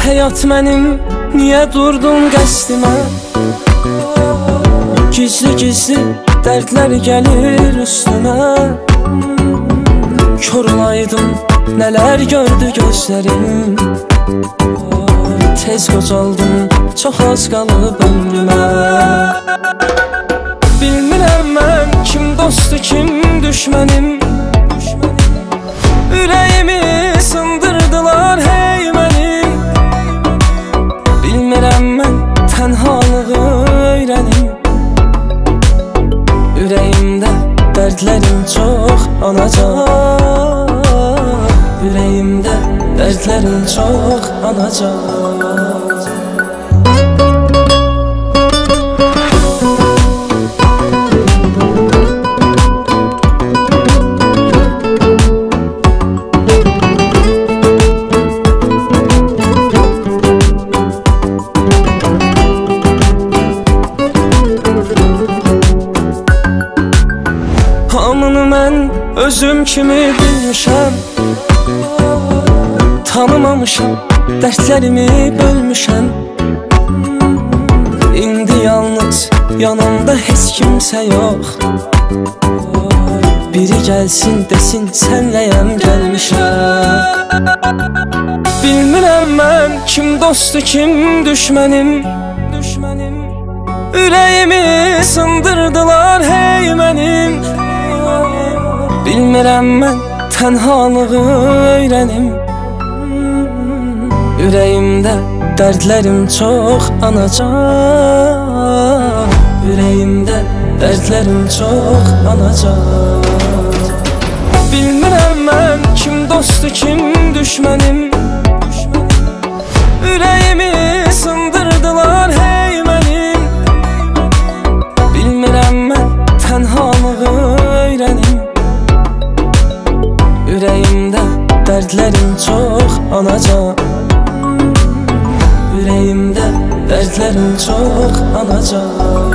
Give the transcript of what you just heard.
həyat mənim, niyə durdun qəsdimə? Gizli-gizli dərdlər gəlir üstümə. Kör olaydım, nələr gördü gözlərim. Tez qocaldım, çox az qalıb ömrümə. Bilmirəm mən, kim dostdur, kim düşmənim. Ürəyimi sındırdılar hey mənim. Bilmirəm mən, tənhalığı öyrənim. Ürəyimdə dərdlərim çox anacaq. Ürəyimdə dərdlərim çox anacaq. Hamını mən özüm kimi bilmişəm. Tanımamışam, dərdlərimi bölmüşəm. İndi yalnız yanımda heç kimsə yox. Biri gəlsin desin sənləyəm gəlmişəm. Bilmirəm mən, kim dostdur, kim düşmənim. Ürəyimi sındırdılar hey mənim. Bilmirəm mən, tənhalığı öyrənim. Ürəyimdə dərdlərim çox anacaq. Ürəyimdə dərdlərim çox anacaq. Bilmirəm mən, kim dostdur, kim düşmənim. Ürəyimi sındırdılar hey mənim. Bilmirəm mən, tənhalığı öyrənim. Ürəyimdə dərdlərim çox anacaq. Ürəyimdə dərdlərim çox anacaq.